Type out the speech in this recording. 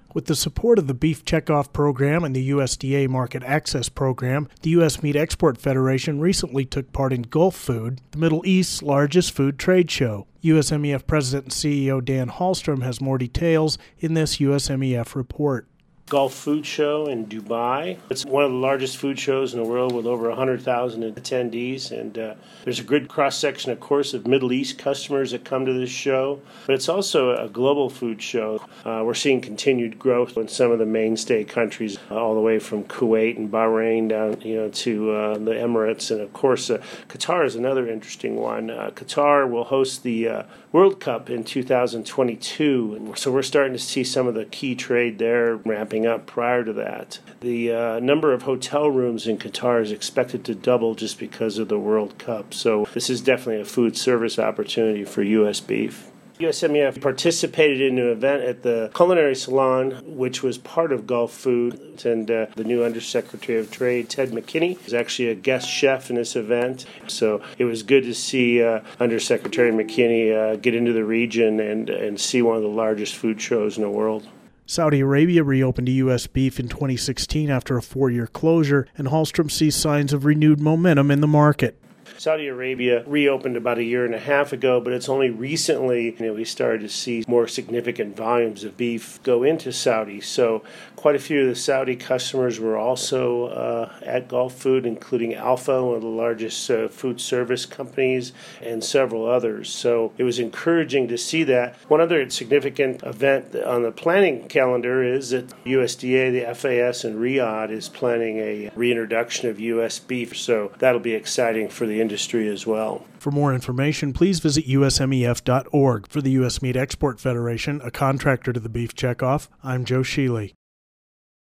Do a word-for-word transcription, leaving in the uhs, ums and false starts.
With the support of the Beef Checkoff Program and the U S D A Market Access Program, the U S Meat Export Federation recently took part in Gulfood, the Middle East's largest food trade show. U S M E F President and C E O Dan Hallstrom has more details in this U S M E F report. Gulf Food Show in Dubai. It's one of the largest food shows in the world with over one hundred thousand attendees. And uh, there's a good cross-section, of course, of Middle East customers that come to this show. But it's also a global food show. Uh, we're seeing continued growth in some of the mainstay countries, uh, all the way from Kuwait and Bahrain down you know, to uh, the Emirates. And, of course, uh, Qatar is another interesting one. Uh, Qatar will host the uh, World Cup in two thousand twenty-two. And so we're starting to see some of the key trade there ramping up prior to that. The uh, number of hotel rooms in Qatar is expected to double just because of the World Cup. So this is definitely a food service opportunity for U S beef. U S M E F participated in an event at the Culinary Salon, which was part of Gulf Food, and uh, the new Undersecretary of Trade, Ted McKinney, is actually a guest chef in this event. So it was good to see uh, Undersecretary McKinney uh, get into the region and, and see one of the largest food shows in the world. Saudi Arabia reopened to U S beef in twenty sixteen after a four-year closure, and Hallstrom sees signs of renewed momentum in the market. Saudi Arabia reopened about a year and a half ago, but it's only recently you know, we started to see more significant volumes of beef go into Saudi. So quite a few of the Saudi customers were also uh, at Gulf Food, including Alpha, one of the largest uh, food service companies, and several others. So it was encouraging to see that. One other significant event on the planning calendar is that U S D A, the F A S, and Riyadh is planning a reintroduction of U S beef. So that'll be exciting for the industry as well. For more information, please visit U S M E F dot org. For the U S Meat Export Federation, a contractor to the Beef Checkoff, I'm Joe Sheely.